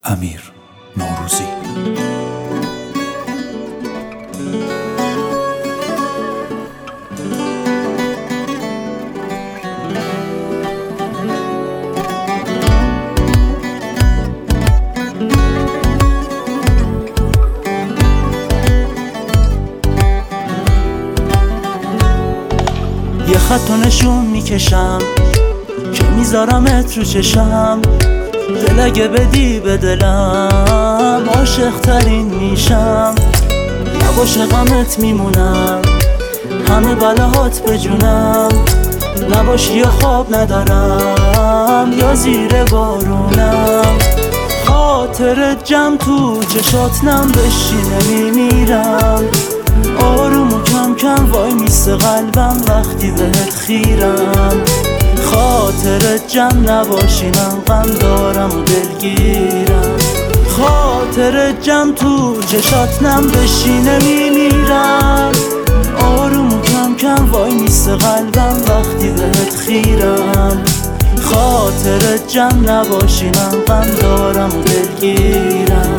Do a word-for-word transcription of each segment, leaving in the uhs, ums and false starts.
امیر نوروزی. یه خطو نشون میکشم که میذارمت رو چشم، دل اگه بدی به دلم عاشق ترین میشم. نباشه غمت میمونم، همه بلاهات به جونم. نباشی یا خواب ندارم یا زیر بارونم. خاطرت جمع تو چشات نم بشینه میمیرم. آروم و کم کم وای میسته قلبم وقتی بهت خیرم. خاطرت جمع نباشی من غم دارم و دلگیرم. خاطرت جمع تو چشات نم بشینه میمیرم. آروم و کم کم وای میسته قلبم وقتی بهت خیرم. خاطرت جمع نباشی من غم دارم و دلگیرم.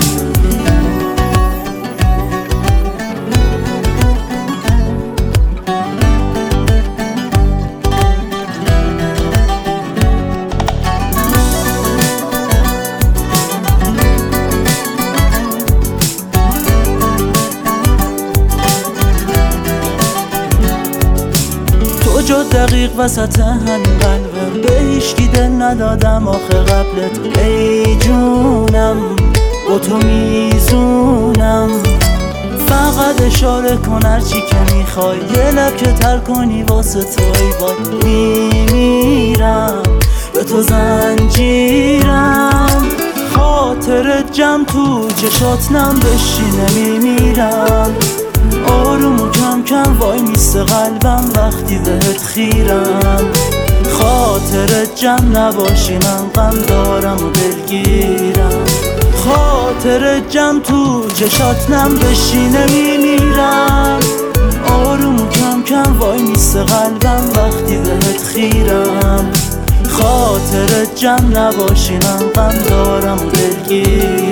جو دقیق وسط همین قلبم، به هیچکی دل ندادم آخه قبلت. ای جونم با تو میزونم، فقط اشاره کن هرچی که میخوای. یه لب که تر کنی واسه تو ای وای. میمیرم به تو زنجیرم. خاطرت جمع تو چشات نم بشینه میمیرم. آروم و کم کم وای میسته قلبم وقتی بهت خیرم. خاطرت جمع نباشی من غم دارم و دلگیرم. خاطرت جمع تو چشات نم بشینه میمیرم. آروم و کم کم وای میسته قلبم وقتی بهت خیرم. خاطرت جمع نباشی من غم دارم و دلگیرم.